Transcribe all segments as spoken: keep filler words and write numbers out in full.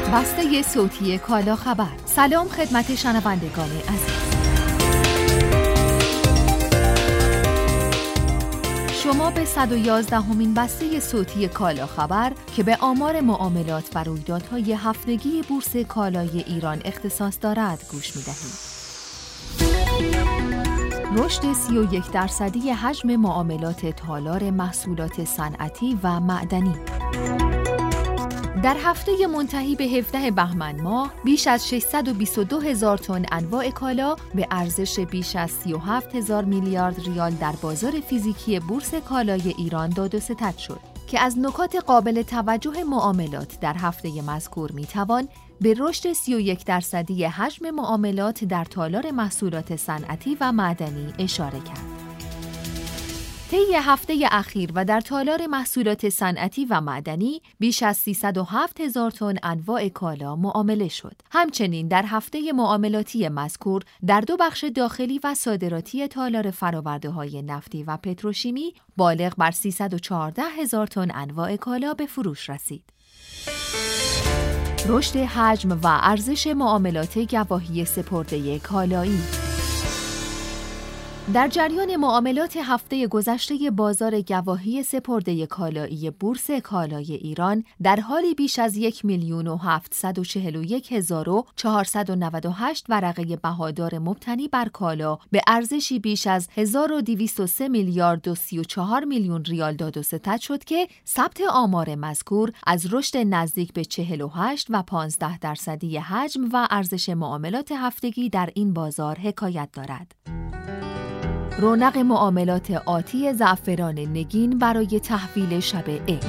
بسته صوتی کالا خبر. سلام خدمت شنوندگان عزیز. شما به صد و یازدهمین بسته صوتی کالا خبر که به آمار معاملات و رویدادهای هفتگی بورس کالای ایران اختصاص دارد گوش می‌دهید. رشد سی و یک درصدی حجم معاملات تالار محصولات صنعتی و معدنی. در هفته منتهی به هفدهم بهمن ماه بیش از ششصد و بیست و دو هزار تن انواع کالا به ارزش بیش از سی و هفت هزار میلیارد ریال در بازار فیزیکی بورس کالای ایران داد و ستد شد که از نکات قابل توجه معاملات در هفته مذکور میتوان به رشد سی و یک درصدی حجم معاملات در تالار محصولات صنعتی و معدنی اشاره کرد. طی هفته اخیر و در تالار محصولات صنعتی و معدنی بیش از سیصد و هفت هزار تن انواع کالا معامله شد. همچنین در هفته معاملاتی مذکور در دو بخش داخلی و صادراتی تالار فرآورده‌های نفتی و پتروشیمی بالغ بر سیصد و چهارده هزار تن انواع کالا به فروش رسید. رشد حجم و ارزش معاملات گواهی سپرده کالایی. در جریان معاملات هفته گذشته بازار گواهی سپرده کالایی بورس کالای ایران در حالی بیش از یک میلیون و هفتصد و چهل و یک هزار و چهارصد و نود و هشت ورقه بهادار مبتنی بر کالا به ارزشی بیش از هزار و دویست و سه میلیارد و سی و چهار میلیون ریال داد و ستد شد که ثبت آمار مذکور از رشد نزدیک به چهل و هشت و پانزده درصدی حجم و ارزش معاملات هفتگی در این بازار حکایت دارد. رونق معاملات آتی زعفران نگین برای تحویل شب عید.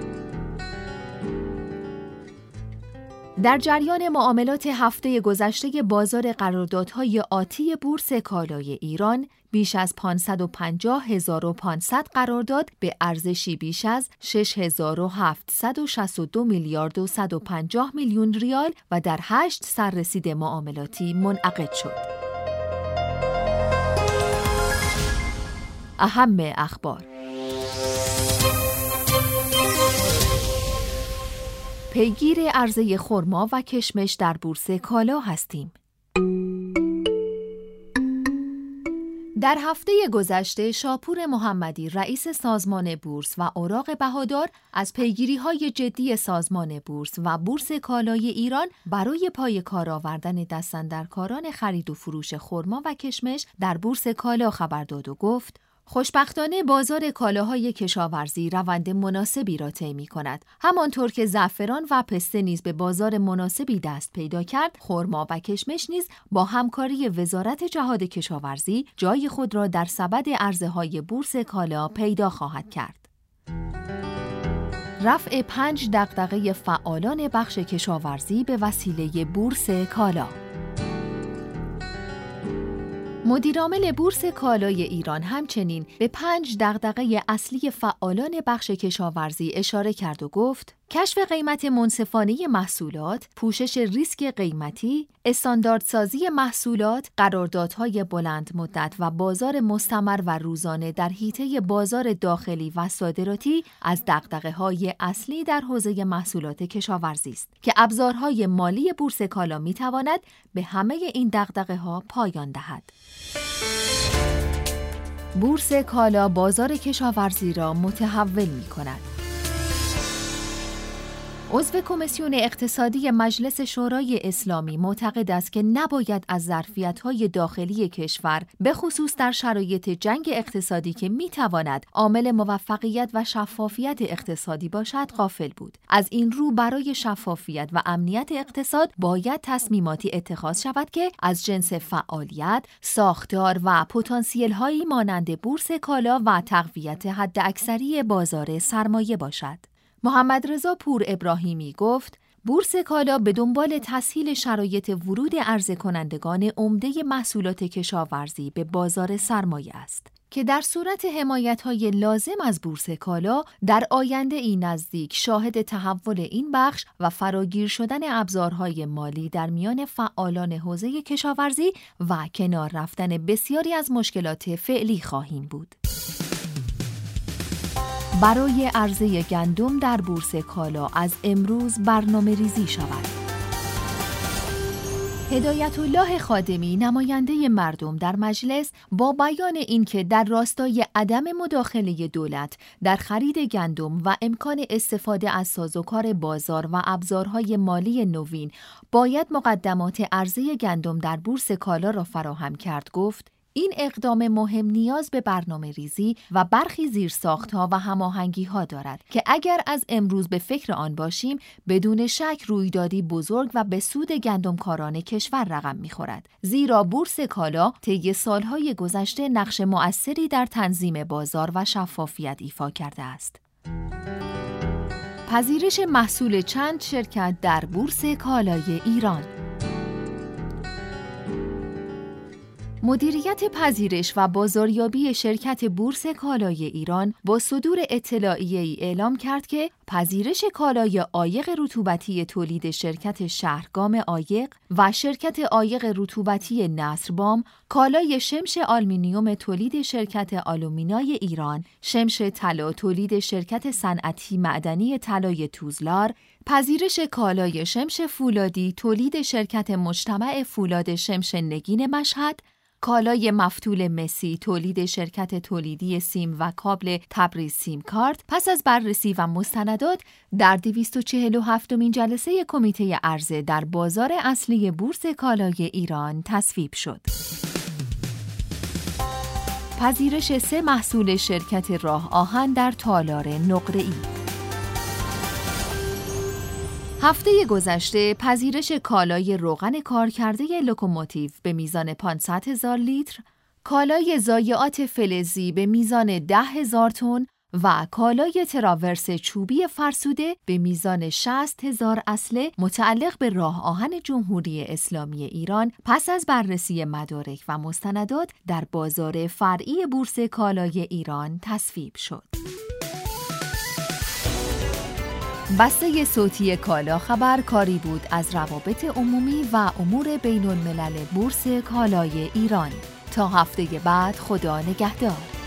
در جریان معاملات هفته گذشته بازار قراردادهای آتی بورس کالای ایران بیش از پانصد و پنجاه هزار و پانصد قرارداد به ارزشی بیش از شش هزار و هفتصد و شصت و دو میلیارد و صد و پنجاه میلیون ریال و در هشت سررسید معاملاتی منعقد شد. اهم اخبار. پیگیر عرضه خرما و کشمش در بورس کالا هستیم. در هفته گذشته شاپور محمدی رئیس سازمان بورس و اوراق بهادار از پیگیری‌های جدی سازمان بورس و بورس کالای ایران برای پای کار آوردن دستاندرکاران خرید و فروش خرما و کشمش در بورس کالا خبر داد و گفت: خوشبختانه بازار کالاهای کشاورزی روند مناسبی را طی می‌کند. همانطور که زعفران و پسته نیز به بازار مناسبی دست پیدا کرد، خرما و کشمش نیز با همکاری وزارت جهاد کشاورزی جای خود را در سبد عرضه‌های بورس کالا پیدا خواهد کرد. رفع پنج دغدغه فعالان بخش کشاورزی به وسیله بورس کالا. مدیرعامل بورس کالای ایران همچنین به پنج دغدغه اصلی فعالان بخش کشاورزی اشاره کرد و گفت: کشف قیمت منصفانه محصولات، پوشش ریسک قیمتی، استانداردسازی محصولات، قراردادهای بلند مدت و بازار مستمر و روزانه در حیطه بازار داخلی و صادراتی از دغدغه‌های اصلی در حوزه محصولات کشاورزی است که ابزارهای مالی بورس کالا می‌تواند به همه این دغدغه‌ها پایان دهد. بورس کالا بازار کشاورزی را متحول می‌کند. عضو کمیسیون اقتصادی مجلس شورای اسلامی معتقد است که نباید از ظرفیت‌های داخلی کشور به خصوص در شرایط جنگ اقتصادی که می‌تواند عامل موفقیت و شفافیت اقتصادی باشد غافل بود. از این رو برای شفافیت و امنیت اقتصاد باید تصمیماتی اتخاذ شود که از جنس فعالیت، ساختار و پتانسیل‌هایی مانند بورس کالا و تقویت حداکثری بازار سرمایه باشد. محمد رضا پور ابراهیمی گفت: بورس کالا به دنبال تسهیل شرایط ورود عرضه کنندگان عمده محصولات کشاورزی به بازار سرمایه است که در صورت حمایت‌های لازم از بورس کالا در آینده این نزدیک شاهد تحول این بخش و فراگیر شدن ابزارهای مالی در میان فعالان حوزه کشاورزی و کنار رفتن بسیاری از مشکلات فعلی خواهیم بود. برای عرضه گندم در بورس کالا از امروز برنامه ریزی شود. هدایت الله خادمی نماینده مردم در مجلس با بیان اینکه در راستای عدم مداخله دولت در خرید گندم و امکان استفاده از سازوکار بازار و ابزارهای مالی نوین باید مقدمات عرضه گندم در بورس کالا را فراهم کرد، گفت این اقدام مهم نیاز به برنامه ریزی و برخی زیرساخت‌ها و هماهنگی‌ها دارد که اگر از امروز به فکر آن باشیم بدون شک رویدادی بزرگ و به سود گندمکاران کشور رقم می‌خورد، زیرا بورس کالا طی سالهای گذشته نقش مؤثری در تنظیم بازار و شفافیت ایفا کرده است. پذیرش محصول چند شرکت در بورس کالای ایران. مدیریت پذیرش و بازاریابی شرکت بورس کالای ایران با صدور اطلاعیه‌ای اعلام کرد که پذیرش کالای عایق رطوبتی تولید شرکت شهرگام عایق و شرکت عایق رطوبتی نصربام، کالای شمش آلومینیوم تولید شرکت آلومینای ایران، شمش طلا تولید شرکت صنعتی معدنی طلای توزلار، پذیرش کالای شمش فولادی تولید شرکت مجتمع فولاد شمش نگین مشهد، کالای مفتول مسی تولید شرکت تولیدی سیم و کابل تبریز سیم کارت پس از بررسی و مستندات در دویست و چهل و هفتمین جلسه کمیته عرضه در بازار اصلی بورس کالای ایران تصویب شد. پذیرش سه محصول شرکت راه آهن در تالار نقره‌ای. هفته گذشته پذیرش کالای روغن کارکرده لوکوموتیو به میزان پانصد هزار لیتر، کالای ضایعات فلزی به میزان ده هزار تن و کالای تراورس چوبی فرسوده به میزان شصت هزار اصله متعلق به راه آهن جمهوری اسلامی ایران پس از بررسی مدارک و مستندات در بازار فرعی بورس کالای ایران تصویب شد. بسته صوتی کالا خبر کاری بود از روابط عمومی و امور بین الملل بورس کالای ایران. تا هفته بعد خدا نگهدار.